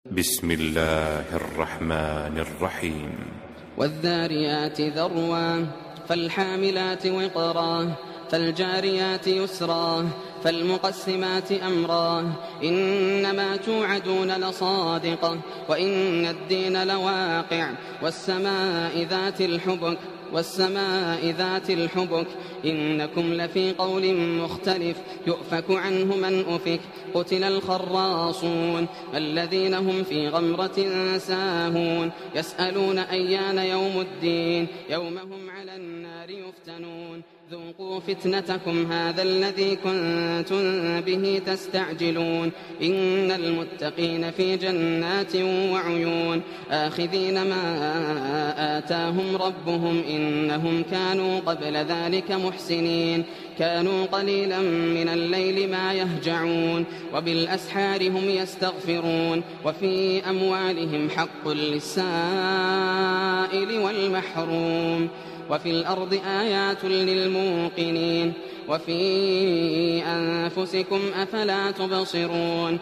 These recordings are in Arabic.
بسم الله الرحمن الرحيم. والذاريات ذروا فالحاملات وقرا فالجاريات يسرا فالمقسمات أمرا إنما توعدون لصادق وإن الدين لواقع والسماء ذات الحبك إنكم لفي قول مختلف يؤفك عنه من أفك قتل الخراصون الذين هم في غمرة ساهون يسألون أيان يوم الدين يوم هم على النار يفتنون ذوقوا فتنتكم هذا الذي كنتم به تستعجلون إن المتقين في جنات وعيون آخذين ما آتاهم ربهم إنهم كانوا قبل ذلك محسنين كانوا قليلا من الليل ما يهجعون وبالأسحار هم يستغفرون وفي أموالهم حق للسائل والمحروم وفي الأرض آيات للموقنين وفي أنفسكم أفلا تبصرون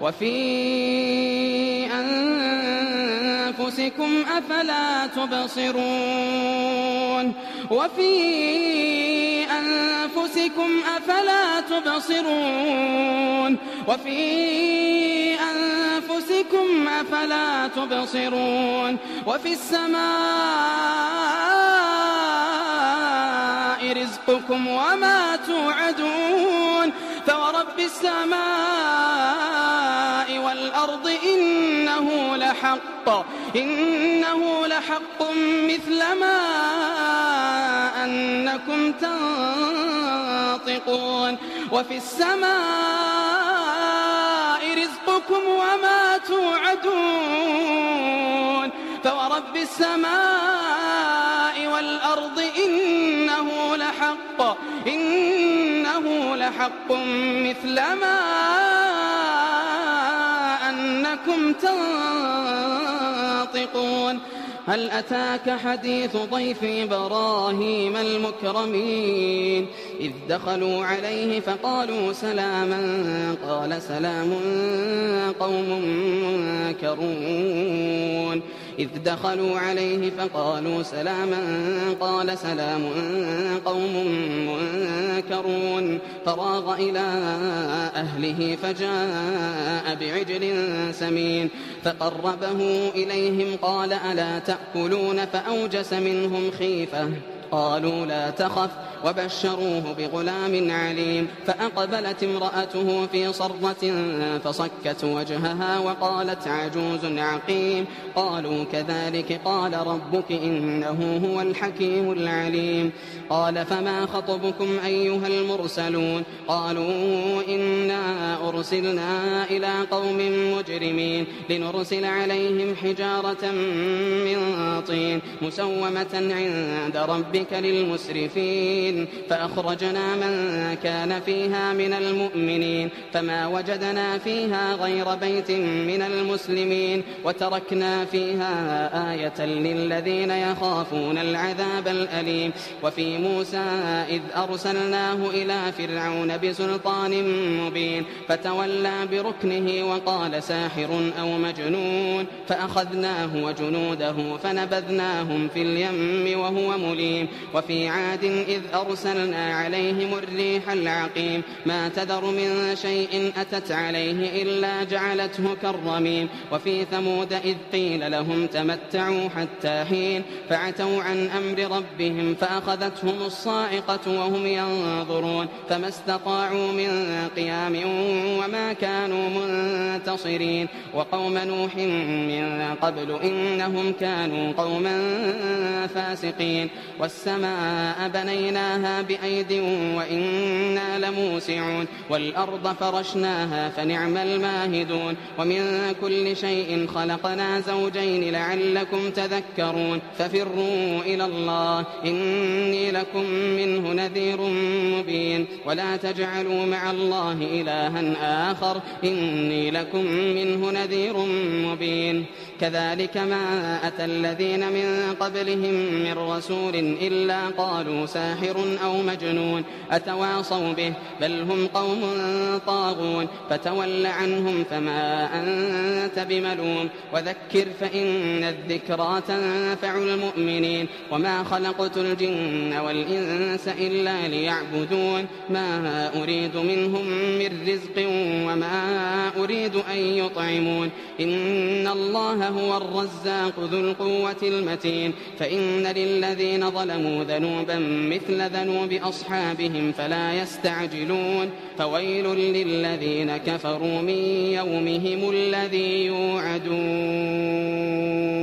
وفي السماء رزقكم وما توعدون فورب السماء والأرض إنه لحق مثل ما أنكم تنطقون وفي السماء رزقكم وما توعدون فورب السماء والأرض إنه لحق مثل ما أنكم تنطقون هل أتاك حديث ضيف إبراهيم المكرمين إذ دخلوا عليه فقالوا سلاما قال سلام قوم منكرون فراغ إلى أهله فجاء بعجل سمين فقربه إليهم قال ألا تأكلون فأوجس منهم خيفة قالوا لا تخف وبشروه بغلام عليم فأقبلت امرأته في صرة فصكت وجهها وقالت عجوز عقيم قالوا كذلك قال ربك إنه هو الحكيم العليم قال فما خطبكم أيها المرسلون قالوا إنا أرسلنا إلى قوم مجرمين لنرسل عليهم حجارة من طين مسومة عند ربك للمسرفين فأخرجنا من كان فيها من المؤمنين فما وجدنا فيها غير بيت من المسلمين وتركنا فيها آية للذين يخافون العذاب الأليم وفي موسى إذ أرسلناه إلى فرعون بسلطان مبين فتولى بركنه وقال ساحر أو مجنون فأخذناه وجنوده فنبذناهم في اليم وهو مليم وفي عاد إذ أرسلنا عليهم الريح العقيم ما تذر من شيء أتت عليه إلا جعلته كالرميم وفي ثمود إذ قيل لهم تمتعوا حتى حين فعتوا عن أمر ربهم فأخذتهم الصاعقة وهم ينظرون فما استطاعوا من قيام وما كانوا منتصرين وقوم نوح من قبل إنهم كانوا قوما فاسقين والسماء بنيناها بأيد وإنا لموسعون والأرض فرشناها فنعم الماهدون ومن كل شيء خلقنا زوجين لعلكم تذكرون ففروا إلى الله إني لكم منه نذير مبين ولا تجعلوا مع الله إلها آخر إني لكم منه نذير مبين كذلك ما أتى الذين من قبلهم من رسول إلا قالوا ساحر أو مجنون أتواصوا به بل هم قوم طاغون فتول عنهم فما أنت بملوم وذكر فإن الذكرى تنفع المؤمنين وما خلقت الجن والإنس إلا ليعبدون ما أريد منهم من رزق وما أريد أن يطعمون إن الله هو الرزاق ذو القوة المتين فإن للذين ظلموا ذنوبا مثل ذنوب أصحابهم فلا يستعجلون فويل للذين كفروا من يومهم الذي يوعدون